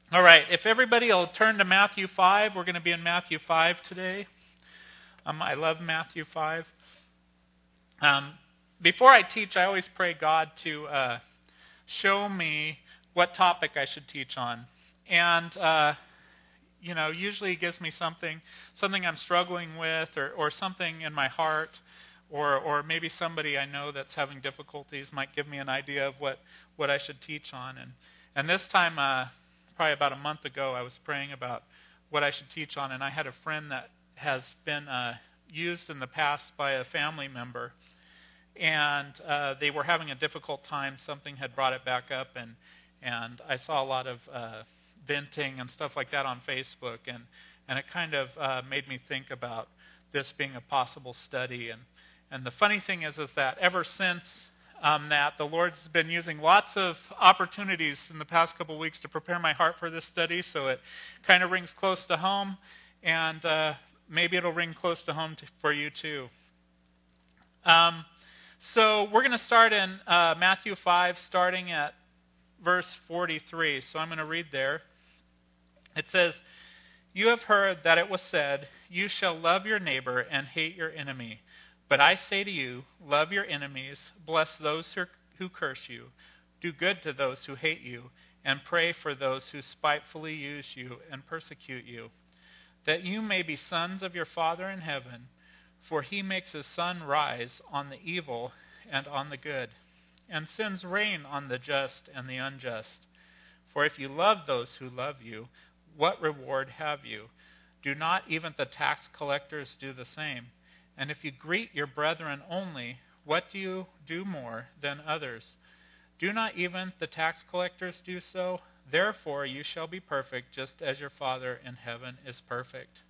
All right, if everybody will turn to Matthew 5, we're going to be in Matthew 5 today. I love Matthew 5. Before I teach, I always pray God to show me what topic I should teach on. And, usually He gives me something I'm struggling with or something in my heart, or maybe somebody I know that's having difficulties might give me an idea of what I should teach on. And this time, probably about a month ago, I was praying about what I should teach on, and I had a friend that has been used in the past by a family member, and they were having a difficult time. Something had brought it back up, and I saw a lot of venting and stuff like that on Facebook, and it kind of made me think about this being a possible study. And the funny thing is that ever since that the Lord's been using lots of opportunities in the past couple of weeks to prepare my heart for this study, so it kind of rings close to home, and maybe it'll ring close to home for you too. So we're going to start in Matthew 5, starting at verse 43. So I'm going to read there. It says, "You have heard that it was said, 'You shall love your neighbor and hate your enemy.' But I say to you, love your enemies, bless those who curse you, do good to those who hate you, and pray for those who spitefully use you and persecute you, that you may be sons of your Father in heaven, for He makes His sun rise on the evil and on the good, and sends rain on the just and the unjust. For if you love those who love you, what reward have you? Do not even the tax collectors do the same? And if you greet your brethren only, what do you do more than others? Do not even the tax collectors do so? Therefore you shall be perfect, just as your Father in heaven is perfect."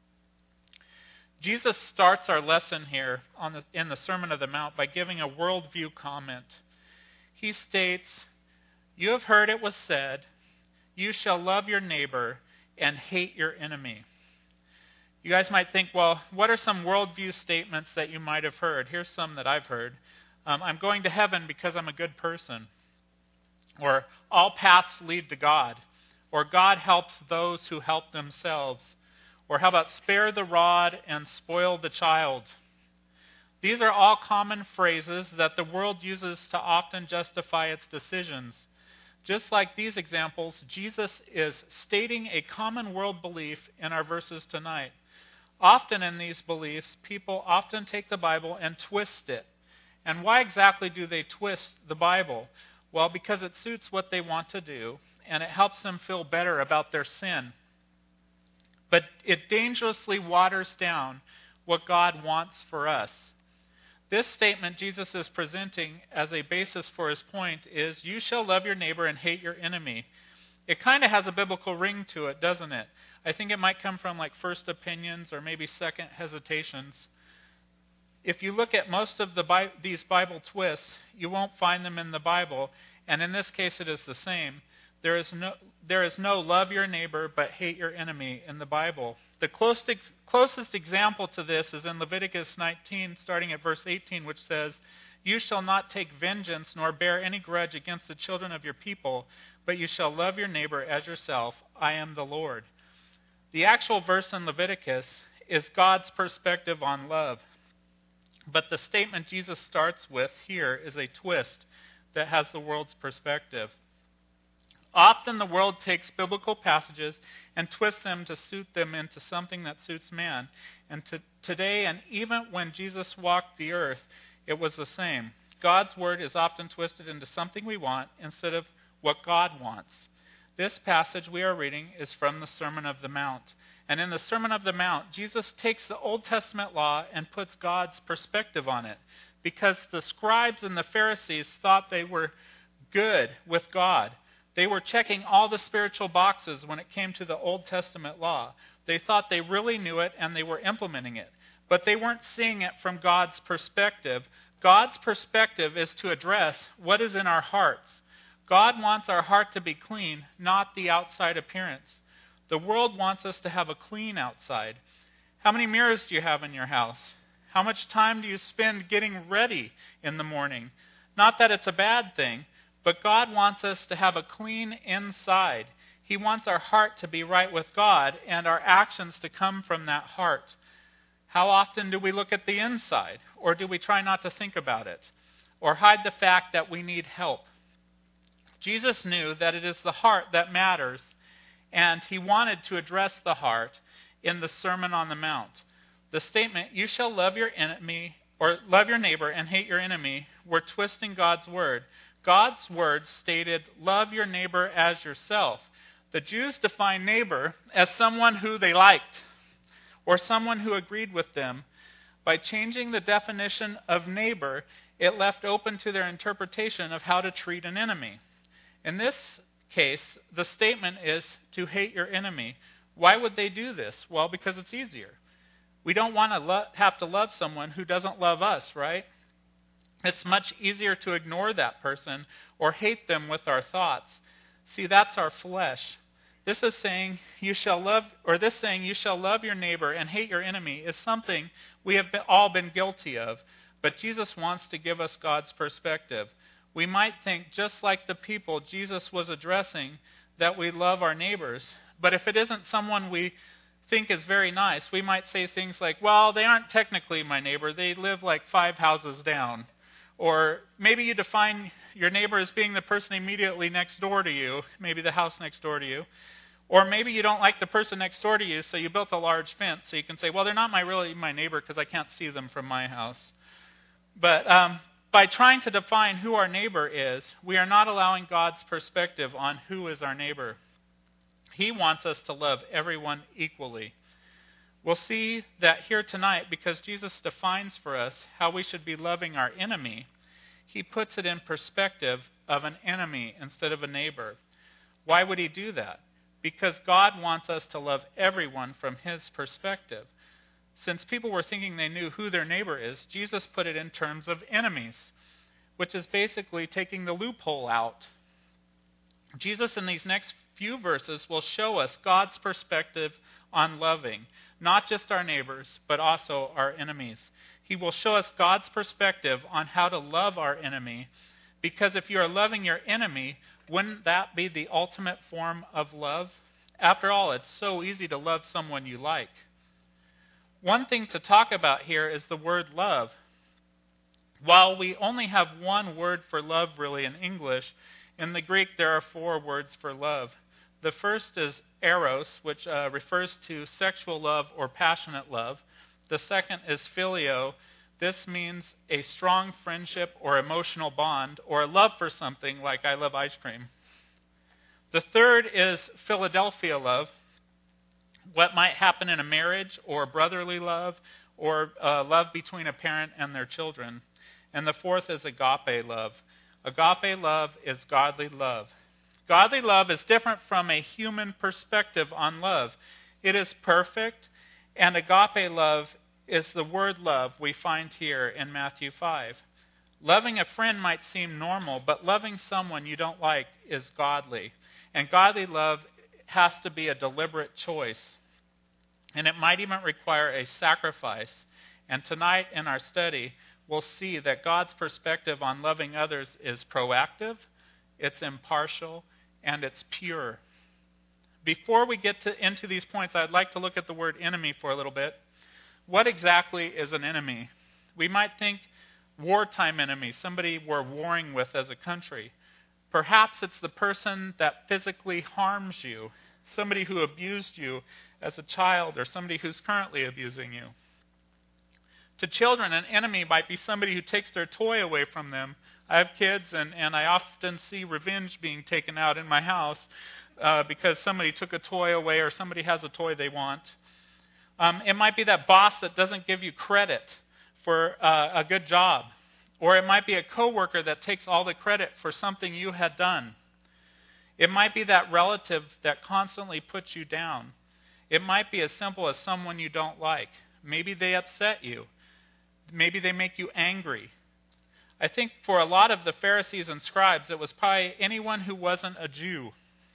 Jesus starts our lesson here in the Sermon on the Mount by giving a worldview comment. He states, "You have heard it was said, 'You shall love your neighbor and hate your enemy.'" You guys might think, well, what are some worldview statements that you might have heard? Here's some that I've heard. I'm going to heaven because I'm a good person. Or all paths lead to God. Or God helps those who help themselves. Or how about spare the rod and spoil the child? These are all common phrases that the world uses to often justify its decisions. Just like these examples, Jesus is stating a common world belief in our verses tonight. Often in these beliefs, people often take the Bible and twist it. And why exactly do they twist the Bible? Well, because it suits what they want to do, and it helps them feel better about their sin. But it dangerously waters down what God wants for us. This statement Jesus is presenting as a basis for his point is, "You shall love your neighbor and hate your enemy." It kind of has a biblical ring to it, doesn't it? I think it might come from like first opinions or maybe second hesitations. If you look at most of these Bible twists, you won't find them in the Bible, and in this case it is the same. There is no love your neighbor but hate your enemy in the Bible. The closest example to this is in Leviticus 19, starting at verse 18, which says, "You shall not take vengeance nor bear any grudge against the children of your people, but you shall love your neighbor as yourself. I am the Lord." The actual verse in Leviticus is God's perspective on love. But the statement Jesus starts with here is a twist that has the world's perspective. Often the world takes biblical passages and twists them to suit them into something that suits man. And today, and even when Jesus walked the earth, it was the same. God's word is often twisted into something we want instead of what God wants. This passage we are reading is from the Sermon on the Mount. And in the Sermon on the Mount, Jesus takes the Old Testament law and puts God's perspective on it. Because the scribes and the Pharisees thought they were good with God. They were checking all the spiritual boxes when it came to the Old Testament law. They thought they really knew it and they were implementing it. But they weren't seeing it from God's perspective. God's perspective is to address what is in our hearts. God wants our heart to be clean, not the outside appearance. The world wants us to have a clean outside. How many mirrors do you have in your house? How much time do you spend getting ready in the morning? Not that it's a bad thing, but God wants us to have a clean inside. He wants our heart to be right with God and our actions to come from that heart. How often do we look at the inside, or do we try not to think about it, or hide the fact that we need help? Jesus knew that it is the heart that matters, and he wanted to address the heart in the Sermon on the Mount. The statement, "You shall love your enemy," or "love your neighbor and hate your enemy," were twisting God's word. God's word stated, "Love your neighbor as yourself." The Jews defined neighbor as someone who they liked, or someone who agreed with them. By changing the definition of neighbor, it left open to their interpretation of how to treat an enemy. In this case, the statement is to hate your enemy. Why would they do this? Well, because it's easier. We don't want to have to love someone who doesn't love us, right? It's much easier to ignore that person or hate them with our thoughts. See, that's our flesh. This saying, you shall love your neighbor and hate your enemy, is something we have all been guilty of. But Jesus wants to give us God's perspective. We might think, just like the people Jesus was addressing, that we love our neighbors. But if it isn't someone we think is very nice, we might say things like, well, they aren't technically my neighbor. They live like 5 houses down. Or maybe you define your neighbor as being the person immediately next door to you, maybe the house next door to you. Or maybe you don't like the person next door to you, so you built a large fence, so you can say, well, they're not really my neighbor because I can't see them from my house. But by trying to define who our neighbor is, we are not allowing God's perspective on who is our neighbor. He wants us to love everyone equally. We'll see that here tonight, because Jesus defines for us how we should be loving our enemy. He puts it in perspective of an enemy instead of a neighbor. Why would he do that? Because God wants us to love everyone from his perspective. Since people were thinking they knew who their neighbor is, Jesus put it in terms of enemies, which is basically taking the loophole out. Jesus in these next few verses will show us God's perspective on loving, not just our neighbors, but also our enemies. He will show us God's perspective on how to love our enemy, because if you are loving your enemy, wouldn't that be the ultimate form of love? After all, it's so easy to love someone you like. One thing to talk about here is the word love. While we only have one word for love really in English, in the Greek there are 4 words for love. The first is eros, which refers to sexual love or passionate love. The second is phileo. This means a strong friendship or emotional bond, or a love for something like I love ice cream. The third is Philadelphia love, what might happen in a marriage, or brotherly love, or love between a parent and their children. And the fourth is agape love. Agape love is godly love. Godly love is different from a human perspective on love. It is perfect, and agape love is the word love we find here in Matthew 5. Loving a friend might seem normal, but loving someone you don't like is godly. And godly love has to be a deliberate choice. And it might even require a sacrifice. And tonight in our study, we'll see that God's perspective on loving others is proactive, it's impartial, and it's pure. Before we get into these points, I'd like to look at the word enemy for a little bit. What exactly is an enemy? We might think wartime enemy, somebody we're warring with as a country. Perhaps it's the person that physically harms you, somebody who abused you as a child, or somebody who's currently abusing you. To children, an enemy might be somebody who takes their toy away from them. I have kids, and I often see revenge being taken out in my house because somebody took a toy away or somebody has a toy they want. It might be that boss that doesn't give you credit for a good job. Or it might be a coworker that takes all the credit for something you had done. It might be that relative that constantly puts you down. It might be as simple as someone you don't like. Maybe they upset you. Maybe they make you angry. I think for a lot of the Pharisees and scribes, it was probably anyone who wasn't a Jew.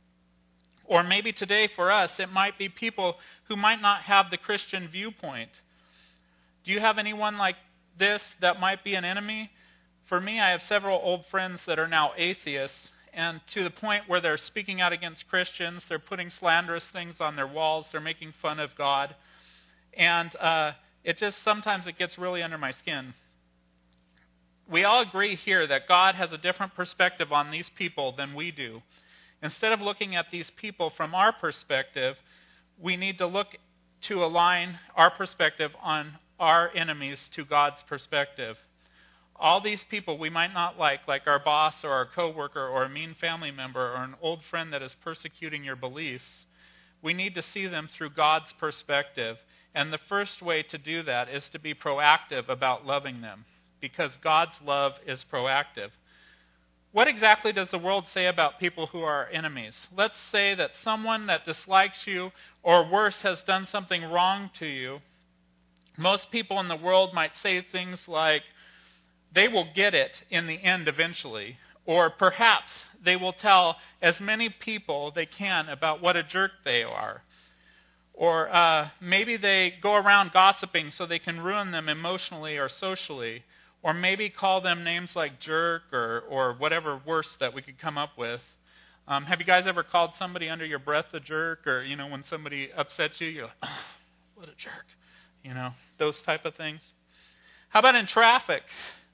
Or maybe today for us, it might be people who might not have the Christian viewpoint. Do you have anyone like this that might be an enemy? For me, I have several old friends that are now atheists, and to the point where they're speaking out against Christians, they're putting slanderous things on their walls, they're making fun of God. And sometimes it gets really under my skin. We all agree here that God has a different perspective on these people than we do. Instead of looking at these people from our perspective, we need to look to align our perspective on our enemies to God's perspective. All these people we might not like our boss or our coworker or a mean family member or an old friend that is persecuting your beliefs, we need to see them through God's perspective. And the first way to do that is to be proactive about loving them, because God's love is proactive. What exactly does the world say about people who are enemies? Let's say that someone that dislikes you, or worse, has done something wrong to you. Most people in the world might say things like, they will get it in the end eventually. Or perhaps they will tell as many people they can about what a jerk they are. Or maybe they go around gossiping so they can ruin them emotionally or socially. Or maybe call them names like jerk or whatever worse that we could come up with. Have you guys ever called somebody under your breath a jerk? Or, when somebody upsets you, you're like, oh, what a jerk. Those type of things. How about in traffic?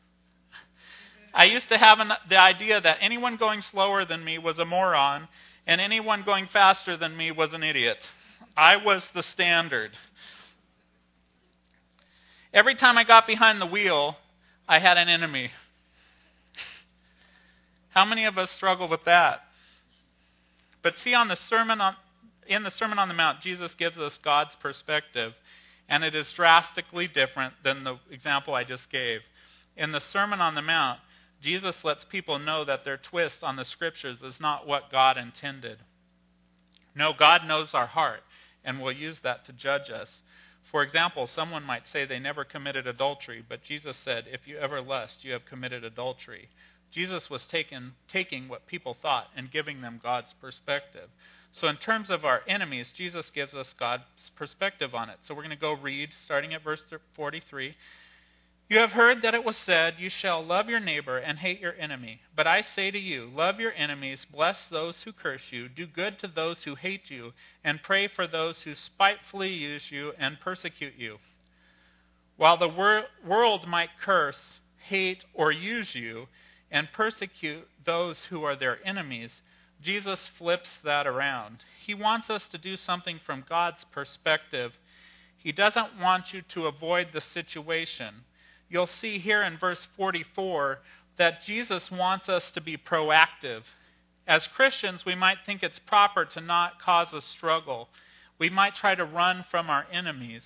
I used to have the idea that anyone going slower than me was a moron, and anyone going faster than me was an idiot. I was the standard. Every time I got behind the wheel, I had an enemy. How many of us struggle with that? But see, in the Sermon on the Mount, Jesus gives us God's perspective, and it is drastically different than the example I just gave. In the Sermon on the Mount, Jesus lets people know that their twist on the Scriptures is not what God intended. No, God knows our heart, and will use that to judge us. For example, someone might say they never committed adultery, but Jesus said, if you ever lust, you have committed adultery. Jesus was taking what people thought and giving them God's perspective. So in terms of our enemies, Jesus gives us God's perspective on it. So we're going to go read, starting at verse 43. You have heard that it was said, you shall love your neighbor and hate your enemy. But I say to you, love your enemies, bless those who curse you, do good to those who hate you, and pray for those who spitefully use you and persecute you. While the world might curse, hate, or use you, and persecute those who are their enemies, Jesus flips that around. He wants us to do something from God's perspective. He doesn't want you to avoid the situation. You'll see here in verse 44 that Jesus wants us to be proactive. As Christians, we might think it's proper to not cause a struggle. We might try to run from our enemies.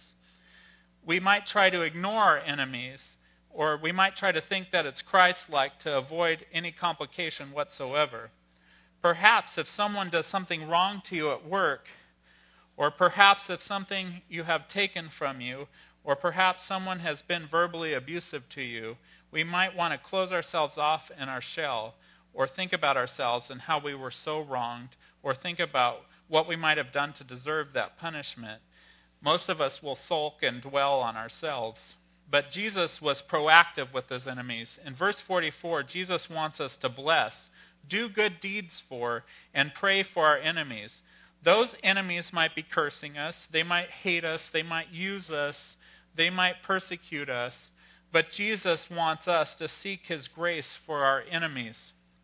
We might try to ignore our enemies, or we might try to think that it's Christ-like to avoid any complication whatsoever. Perhaps if someone does something wrong to you at work, or perhaps if something you have taken from you, or perhaps someone has been verbally abusive to you, we might want to close ourselves off in our shell, or think about ourselves and how we were so wronged, or think about what we might have done to deserve that punishment. Most of us will sulk and dwell on ourselves. But Jesus was proactive with his enemies. In verse 44, Jesus wants us to bless, do good deeds for, and pray for our enemies. Those enemies might be cursing us, they might hate us, they might use us, they might persecute us, but Jesus wants us to seek his grace for our enemies.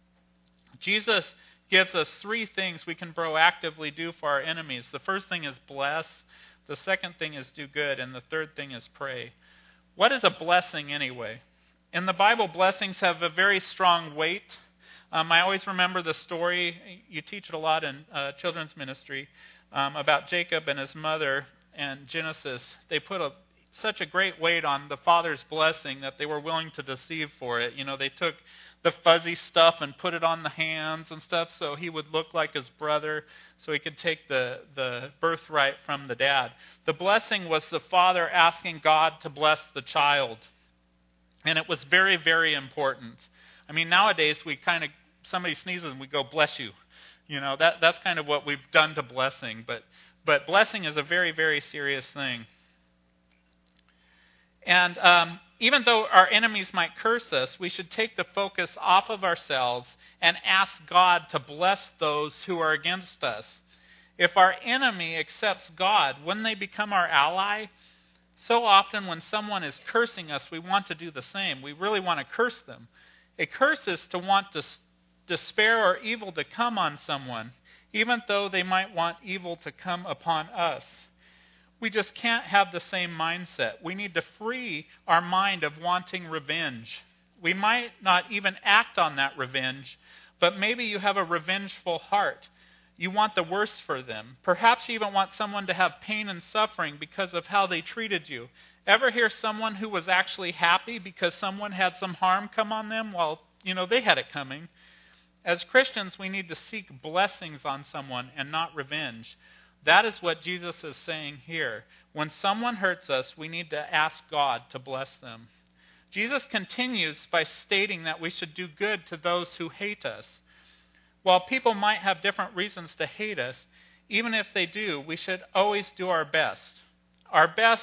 Jesus gives us three things we can proactively do for our enemies. The first thing is bless, the second thing is do good, and the third thing is pray. What is a blessing anyway? In the Bible, blessings have a very strong weight. I always remember the story, you teach it a lot in children's ministry, about Jacob and his mother and Genesis. They put such a great weight on the father's blessing that they were willing to deceive for it. They took the fuzzy stuff and put it on the hands and stuff so he would look like his brother, so he could take the birthright from the dad. The blessing was the father asking God to bless the child. And it was very, very important. I mean, nowadays somebody sneezes and we go, bless you. That's kind of what we've done to blessing. But blessing is a very, very serious thing. And even though our enemies might curse us, we should take the focus off of ourselves and ask God to bless those who are against us. If our enemy accepts God, wouldn't they become our ally? So often when someone is cursing us, we want to do the same. We really want to curse them. A curse is to want despair or evil to come on someone, even though they might want evil to come upon us. We just can't have the same mindset. We need to free our mind of wanting revenge. We might not even act on that revenge, but maybe you have a revengeful heart. You want the worst for them. Perhaps you even want someone to have pain and suffering because of how they treated you. Ever hear someone who was actually happy because someone had some harm come on them while, they had it coming? As Christians, we need to seek blessings on someone and not revenge. That is what Jesus is saying here. When someone hurts us, we need to ask God to bless them. Jesus continues by stating that we should do good to those who hate us. While people might have different reasons to hate us, even if they do, we should always do our best. Our best,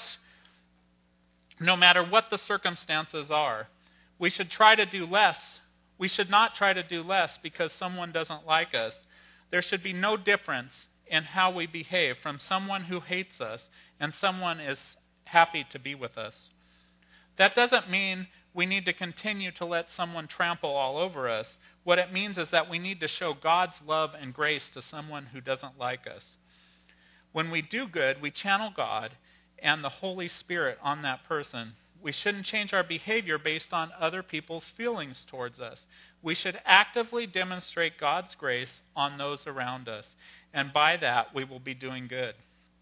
no matter what the circumstances are. We should try to do less. We should not try to do less because someone doesn't like us. There should be no difference in how we behave from someone who hates us and someone is happy to be with us. That doesn't mean we need to continue to let someone trample all over us. What it means is that we need to show God's love and grace to someone who doesn't like us. When we do good, we channel God and the Holy Spirit on that person. We shouldn't change our behavior based on other people's feelings towards us. We should actively demonstrate God's grace on those around us, and by that we will be doing good.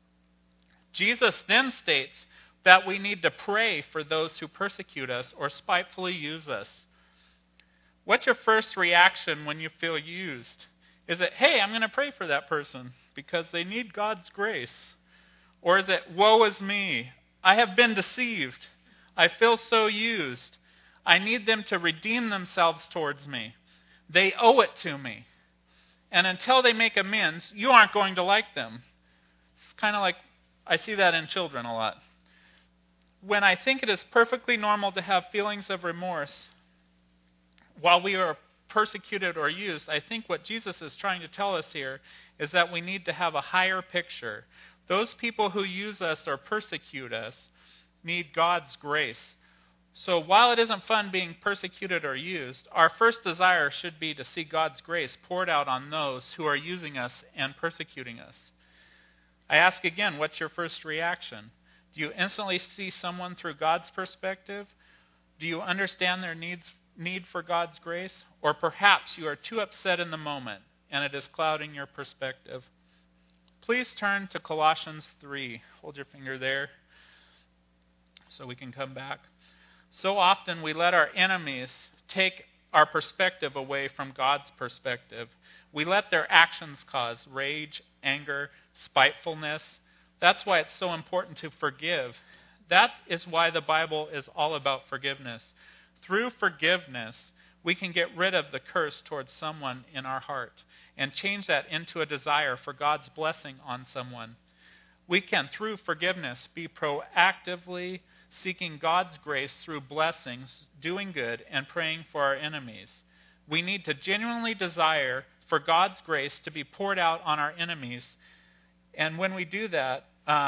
Jesus then states that we need to pray for those who persecute us or spitefully use us. What's your first reaction when you feel used? Is it, hey, I'm going to pray for that person because they need God's grace? Or is it, woe is me, I have been deceived, I feel so used, I need them to redeem themselves towards me, they owe it to me, and until they make amends, you aren't going to like them. It's kind of like, I see that in children a lot. When I think it is perfectly normal to have feelings of remorse while we are persecuted or used, I think what Jesus is trying to tell us here is that we need to have a higher picture. Those people who use us or persecute us need God's grace. So while it isn't fun being persecuted or used, our first desire should be to see God's grace poured out on those who are using us and persecuting us. I ask again, what's your first reaction? Do you instantly see someone through God's perspective? Do you understand their need for God's grace? Or perhaps you are too upset in the moment and it is clouding your perspective. Please turn to Colossians 3. Hold your finger there so we can come back. So often we let our enemies take our perspective away from God's perspective. We let their actions cause rage, anger, spitefulness. That's why it's so important to forgive. That is why the Bible is all about forgiveness. Through forgiveness, we can get rid of the curse towards someone in our heart and change that into a desire for God's blessing on someone. We can, through forgiveness, be proactively seeking God's grace through blessings, doing good, and praying for our enemies. We need to genuinely desire for God's grace to be poured out on our enemies. And when we do that,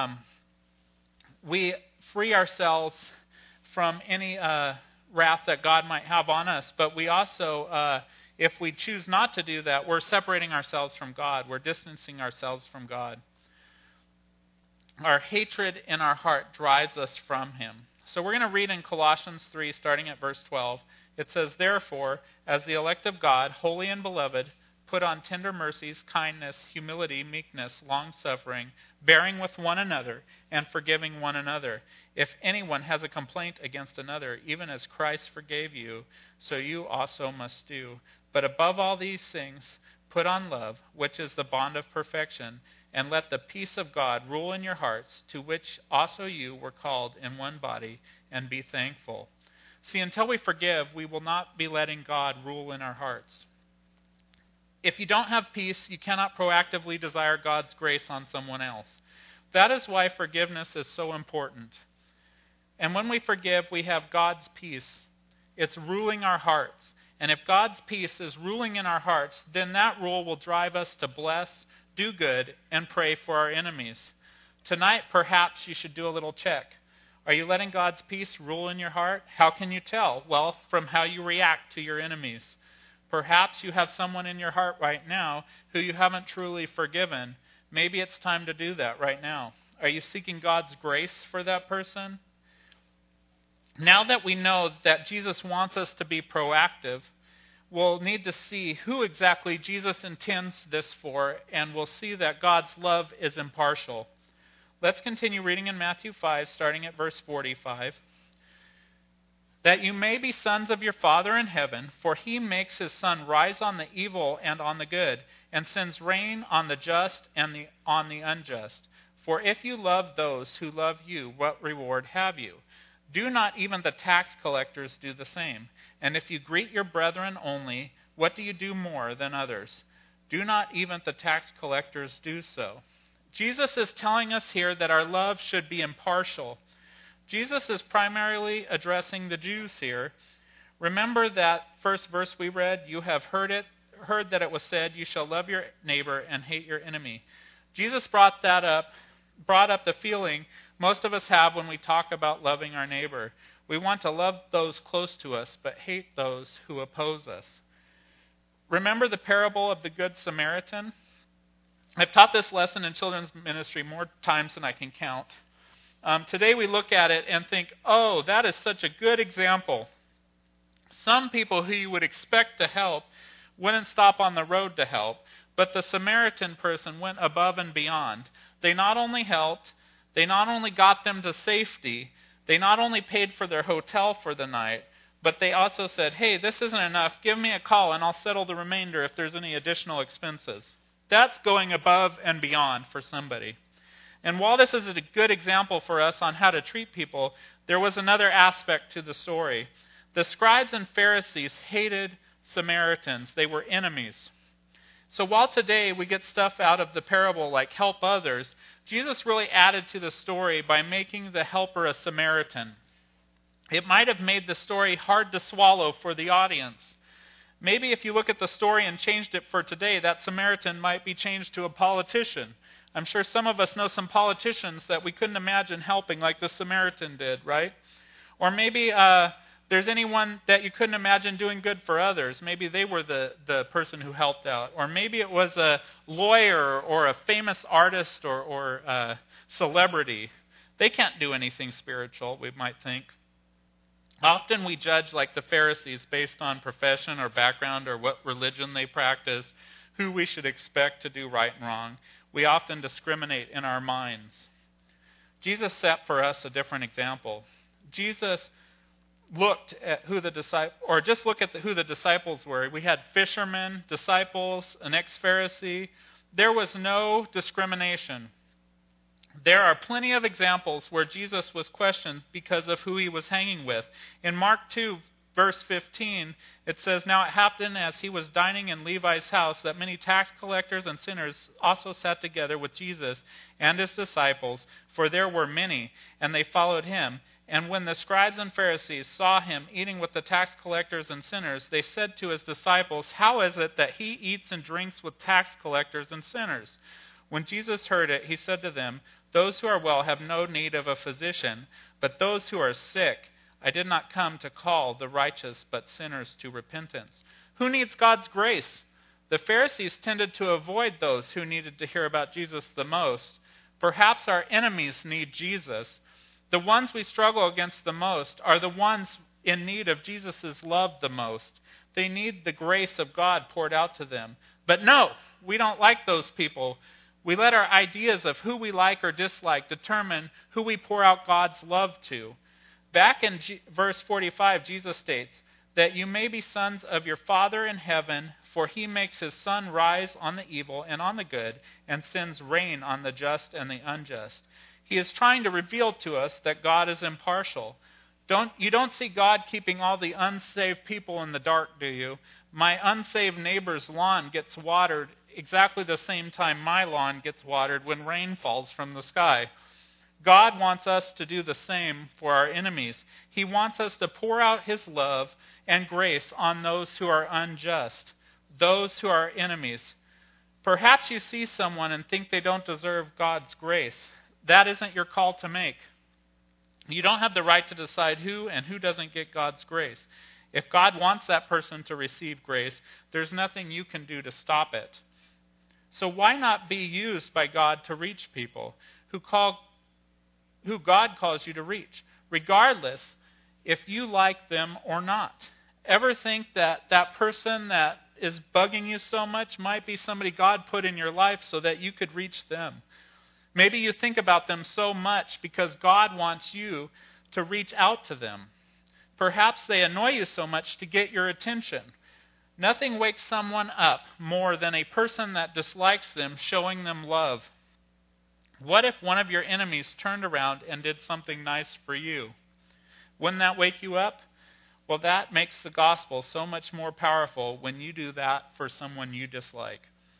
we free ourselves from any wrath that God might have on us. But we also, if we choose not to do that, we're separating ourselves from God. We're distancing ourselves from God. Our hatred in our heart drives us from Him. So we're going to read in Colossians 3, starting at verse 12. It says, "Therefore, as the elect of God, holy and beloved, put on tender mercies, kindness, humility, meekness, long-suffering, bearing with one another, and forgiving one another. If anyone has a complaint against another, even as Christ forgave you, so you also must do. But above all these things, put on love, which is the bond of perfection, and let the peace of God rule in your hearts, to which also you were called in one body, and be thankful." See, until we forgive, we will not be letting God rule in our hearts. If you don't have peace, you cannot proactively desire God's grace on someone else. That is why forgiveness is so important. And when we forgive, we have God's peace. It's ruling our hearts. And if God's peace is ruling in our hearts, then that rule will drive us to bless, do good, and pray for our enemies. Tonight, perhaps you should do a little check. Are you letting God's peace rule in your heart? How can you tell? Well, from how you react to your enemies. Perhaps you have someone in your heart right now who you haven't truly forgiven. Maybe it's time to do that right now. Are you seeking God's grace for that person? Now that we know that Jesus wants us to be proactive, we'll need to see who exactly Jesus intends this for, and we'll see that God's love is impartial. Let's continue reading in Matthew 5, starting at verse 45. That you may be sons of your Father in heaven, for he makes his sun rise on the evil and on the good, and sends rain on the just and on the unjust. For if you love those who love you, what reward have you? Do not even the tax collectors do the same? And if you greet your brethren only, what do you do more than others? Do not even the tax collectors do so? Jesus is telling us here that our love should be impartial. Jesus is primarily addressing the Jews here. Remember that first verse we read, you have heard that it was said, you shall love your neighbor and hate your enemy. Jesus brought up the feeling most of us have when we talk about loving our neighbor. We want to love those close to us, but hate those who oppose us. Remember the parable of the Good Samaritan? I've taught this lesson in children's ministry more times than I can count. Today we look at it and think, oh, that is such a good example. Some people who you would expect to help wouldn't stop on the road to help, but the Samaritan person went above and beyond. They not only helped, they not only got them to safety, they not only paid for their hotel for the night, but they also said, hey, this isn't enough, give me a call and I'll settle the remainder if there's any additional expenses. That's going above and beyond for somebody. And while this is a good example for us on how to treat people, there was another aspect to the story. The scribes and Pharisees hated Samaritans. They were enemies. So while today we get stuff out of the parable like help others, Jesus really added to the story by making the helper a Samaritan. It might have made the story hard to swallow for the audience. Maybe if you look at the story and changed it for today, that Samaritan might be changed to a politician. I'm sure some of us know some politicians that we couldn't imagine helping like the Samaritan did, right? Or maybe there's anyone that you couldn't imagine doing good for others. Maybe they were the person who helped out. Or maybe it was a lawyer or a famous artist or a celebrity. They can't do anything spiritual, we might think. Often we judge like the Pharisees based on profession or background or what religion they practice, who we should expect to do right and wrong. We often discriminate in our minds. Jesus set for us a different example. Jesus looked at who the disciples, or just look at who the disciples were. We had fishermen, disciples, an ex-Pharisee. There was no discrimination. There are plenty of examples where Jesus was questioned because of who he was hanging with. In Mark 2, verse 15, it says, Now it happened as he was dining in Levi's house that many tax collectors and sinners also sat together with Jesus and his disciples, for there were many, and they followed him. And when the scribes and Pharisees saw him eating with the tax collectors and sinners, they said to his disciples, How is it that he eats and drinks with tax collectors and sinners? When Jesus heard it, he said to them, Those who are well have no need of a physician, but those who are sick. I did not come to call the righteous, but sinners to repentance. Who needs God's grace? The Pharisees tended to avoid those who needed to hear about Jesus the most. Perhaps our enemies need Jesus. The ones we struggle against the most are the ones in need of Jesus' love the most. They need the grace of God poured out to them. But no, we don't like those people. We let our ideas of who we like or dislike determine who we pour out God's love to. Back in verse 45, Jesus states, that you may be sons of your Father in heaven, for he makes his sun rise on the evil and on the good, and sends rain on the just and the unjust. He is trying to reveal to us that God is impartial. You don't see God keeping all the unsaved people in the dark, do you? My unsaved neighbor's lawn gets watered exactly the same time my lawn gets watered when rain falls from the sky. God wants us to do the same for our enemies. He wants us to pour out his love and grace on those who are unjust, those who are enemies. Perhaps you see someone and think they don't deserve God's grace. That isn't your call to make. You don't have the right to decide who and who doesn't get God's grace. If God wants that person to receive grace, there's nothing you can do to stop it. So why not be used by God to reach people who God calls you to reach, regardless if you like them or not? Ever think that that person that is bugging you so much might be somebody God put in your life so that you could reach them? Maybe you think about them so much because God wants you to reach out to them. Perhaps they annoy you so much to get your attention. Nothing wakes someone up more than a person that dislikes them showing them love. What if one of your enemies turned around and did something nice for you? Wouldn't that wake you up? Well, that makes the gospel so much more powerful when you do that for someone you dislike.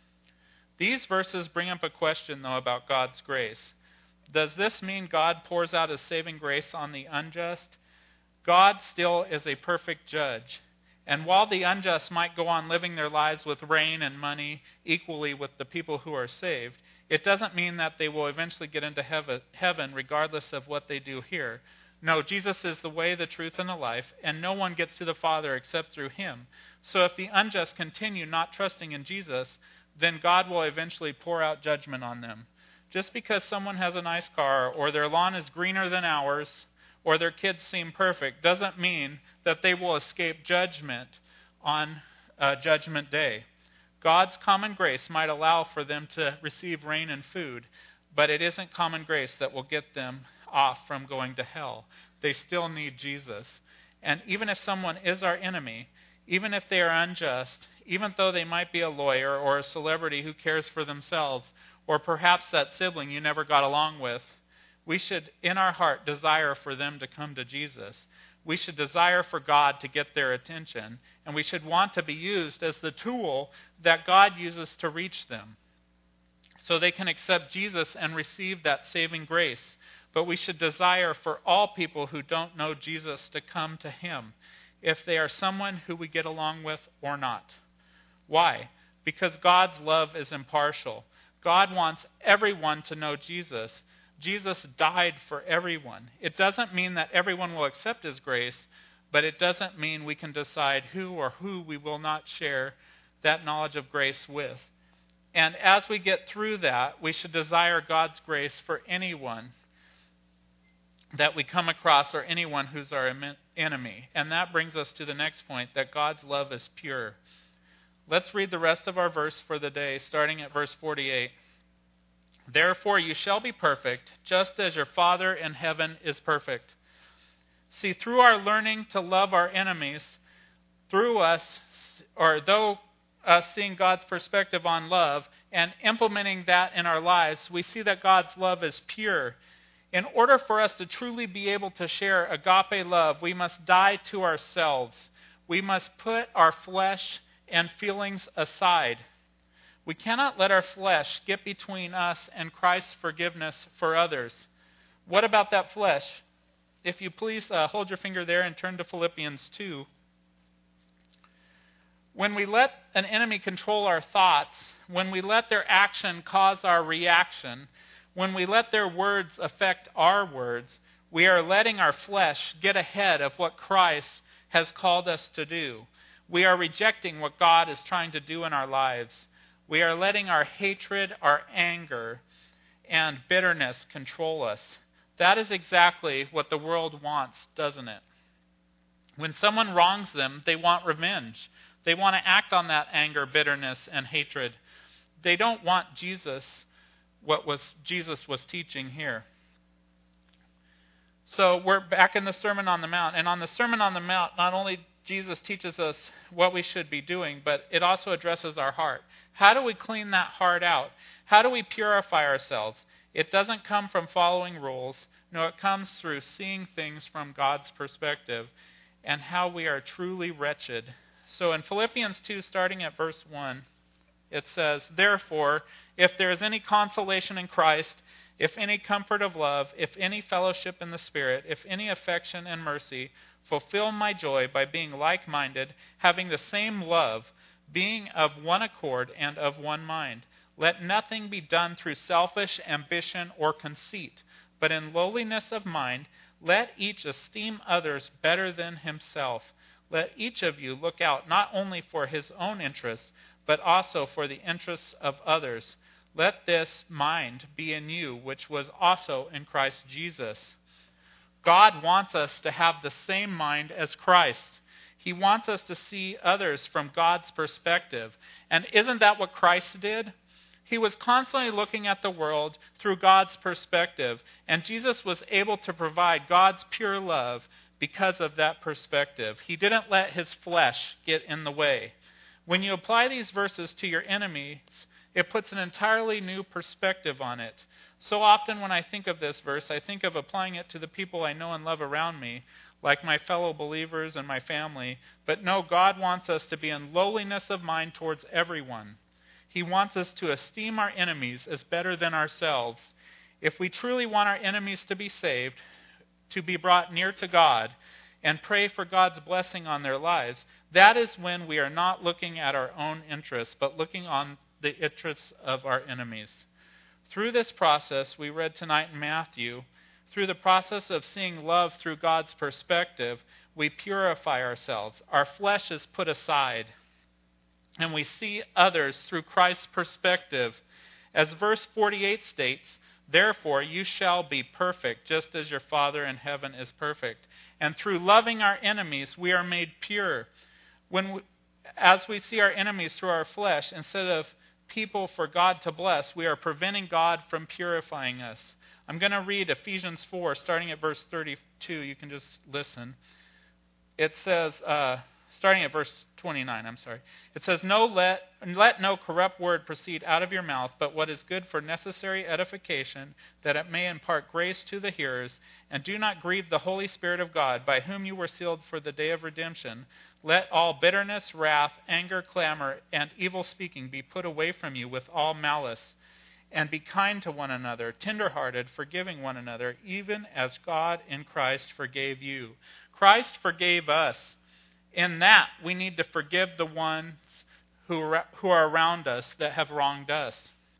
These verses bring up a question, though, about God's grace. Does this mean God pours out His saving grace on the unjust? God still is a perfect judge. And while the unjust might go on living their lives with rain and money equally with the people who are saved, it doesn't mean that they will eventually get into heaven regardless of what they do here. No, Jesus is the way, the truth, and the life, and no one gets to the Father except through Him. So if the unjust continue not trusting in Jesus, then God will eventually pour out judgment on them. Just because someone has a nice car, or their lawn is greener than ours, or their kids seem perfect, doesn't mean that they will escape judgment on Judgment Day. God's common grace might allow for them to receive rain and food, but it isn't common grace that will get them off from going to hell. They still need Jesus. And even if someone is our enemy, even if they are unjust, even though they might be a lawyer or a celebrity who cares for themselves, or perhaps that sibling you never got along with, we should, in our heart, desire for them to come to Jesus. We should desire for God to get their attention, and we should want to be used as the tool that God uses to reach them, so they can accept Jesus and receive that saving grace. But we should desire for all people who don't know Jesus to come to Him, if they are someone who we get along with or not. Why? Because God's love is impartial. God wants everyone to know Jesus. Jesus died for everyone. It doesn't mean that everyone will accept His grace, but it doesn't mean we can decide who or who we will not share that knowledge of grace with. And as we get through that, we should desire God's grace for anyone that we come across or anyone who's our enemy. And that brings us to the next point, that God's love is pure. Let's read the rest of our verse for the day, starting at verse 48. Therefore you shall be perfect, just as your Father in heaven is perfect. See, through our learning to love our enemies, through us, or though us seeing God's perspective on love and implementing that in our lives, we see that God's love is pure. In order for us to truly be able to share agape love, we must die to ourselves. We must put our flesh and feelings aside. We cannot let our flesh get between us and Christ's forgiveness for others. What about that flesh? If you please hold your finger there and turn to Philippians 2. When we let an enemy control our thoughts, when we let their action cause our reaction, when we let their words affect our words, we are letting our flesh get ahead of what Christ has called us to do. We are rejecting what God is trying to do in our lives. We are letting our hatred, our anger, and bitterness control us. That is exactly what the world wants, doesn't it? When someone wrongs them, they want revenge. They want to act on that anger, bitterness, and hatred. They don't want Jesus, Jesus was teaching here. So we're back in the Sermon on the Mount. And on the Sermon on the Mount, not only Jesus teaches us what we should be doing, but it also addresses our heart. How do we clean that heart out? How do we purify ourselves? It doesn't come from following rules. No, it comes through seeing things from God's perspective and how we are truly wretched. So in Philippians 2, starting at verse 1, it says, Therefore, if there is any consolation in Christ, if any comfort of love, if any fellowship in the Spirit, if any affection and mercy, fulfill my joy by being like-minded, having the same love, being of one accord and of one mind. Let nothing be done through selfish ambition or conceit, but in lowliness of mind, let each esteem others better than himself. Let each of you look out not only for his own interests, but also for the interests of others. Let this mind be in you, which was also in Christ Jesus. God wants us to have the same mind as Christ. He wants us to see others from God's perspective. And isn't that what Christ did? He was constantly looking at the world through God's perspective, and Jesus was able to provide God's pure love because of that perspective. He didn't let his flesh get in the way. When you apply these verses to your enemies, it puts an entirely new perspective on it. So often when I think of this verse, I think of applying it to the people I know and love around me, like my fellow believers and my family. But no, God wants us to be in lowliness of mind towards everyone. He wants us to esteem our enemies as better than ourselves. If we truly want our enemies to be saved, to be brought near to God, and pray for God's blessing on their lives, that is when we are not looking at our own interests, but looking on the interests of our enemies. Through this process, we read tonight in Matthew, through the process of seeing love through God's perspective, we purify ourselves. Our flesh is put aside, and we see others through Christ's perspective. As verse 48 states, therefore you shall be perfect, just as your Father in heaven is perfect. And through loving our enemies, we are made pure. As we see our enemies through our flesh, instead of people for God to bless, we are preventing God from purifying us. I'm going to read Ephesians 4, starting at verse 32. You can just listen. It says, starting at verse 29, It says, let no corrupt word proceed out of your mouth, but what is good for necessary edification, that it may impart grace to the hearers. And do not grieve the Holy Spirit of God, by whom you were sealed for the day of redemption. Let all bitterness, wrath, anger, clamor, and evil speaking be put away from you with all malice. And be kind to one another, tender-hearted, forgiving one another, even as God in Christ forgave you. Christ forgave us. In that, we need to forgive the ones who are around us that have wronged us.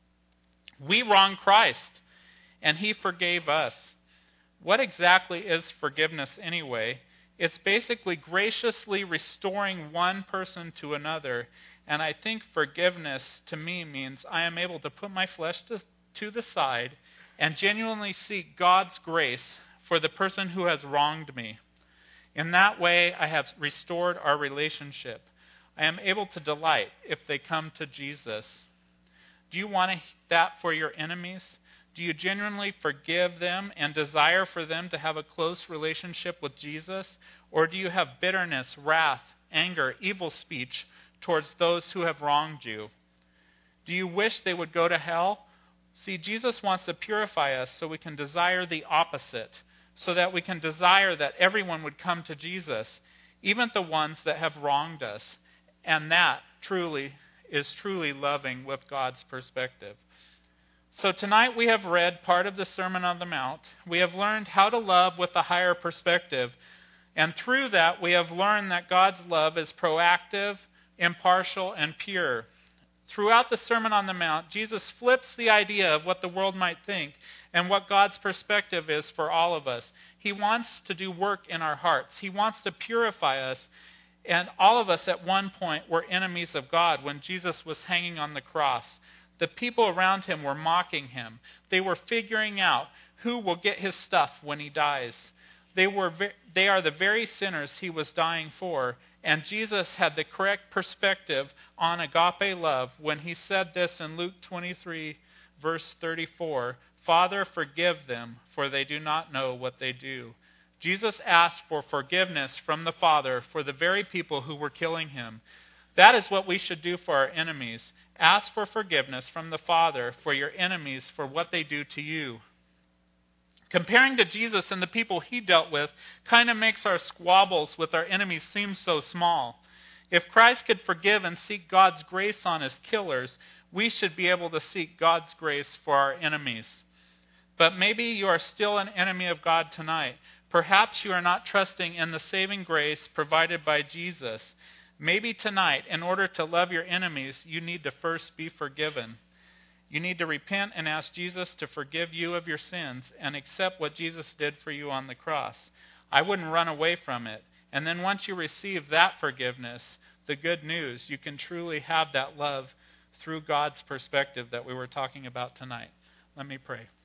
We wronged Christ, and he forgave us. What exactly is forgiveness anyway? It's basically graciously restoring one person to another. And I think forgiveness to me means I am able to put my flesh to the side and genuinely seek God's grace for the person who has wronged me. In that way, I have restored our relationship. I am able to delight if they come to Jesus. Do you want that for your enemies? Do you genuinely forgive them and desire for them to have a close relationship with Jesus? Or do you have bitterness, wrath, anger, evil speech towards those who have wronged you? Do you wish they would go to hell? See, Jesus wants to purify us so we can desire the opposite, so that we can desire that everyone would come to Jesus, even the ones that have wronged us. And that is truly loving with God's perspective. So tonight we have read part of the Sermon on the Mount. We have learned how to love with a higher perspective. And through that, we have learned that God's love is proactive, impartial, and pure. Throughout the Sermon on the Mount, Jesus flips the idea of what the world might think and what God's perspective is for all of us. He wants to do work in our hearts. He wants to purify us. And all of us at one point were enemies of God when Jesus was hanging on the cross. The people around him were mocking him. They were figuring out who will get his stuff when he dies. They are the very sinners he was dying for. And Jesus had the correct perspective on agape love when he said this in Luke 23, verse 34, Father, forgive them, for they do not know what they do. Jesus asked for forgiveness from the Father for the very people who were killing him. That is what we should do for our enemies. Ask for forgiveness from the Father for your enemies for what they do to you. Comparing to Jesus and the people he dealt with kind of makes our squabbles with our enemies seem so small. If Christ could forgive and seek God's grace on his killers, we should be able to seek God's grace for our enemies. But maybe you are still an enemy of God tonight. Perhaps you are not trusting in the saving grace provided by Jesus. Maybe tonight, in order to love your enemies, you need to first be forgiven. You need to repent and ask Jesus to forgive you of your sins and accept what Jesus did for you on the cross. I wouldn't run away from it. And then once you receive that forgiveness, the good news, you can truly have that love through God's perspective that we were talking about tonight. Let me pray.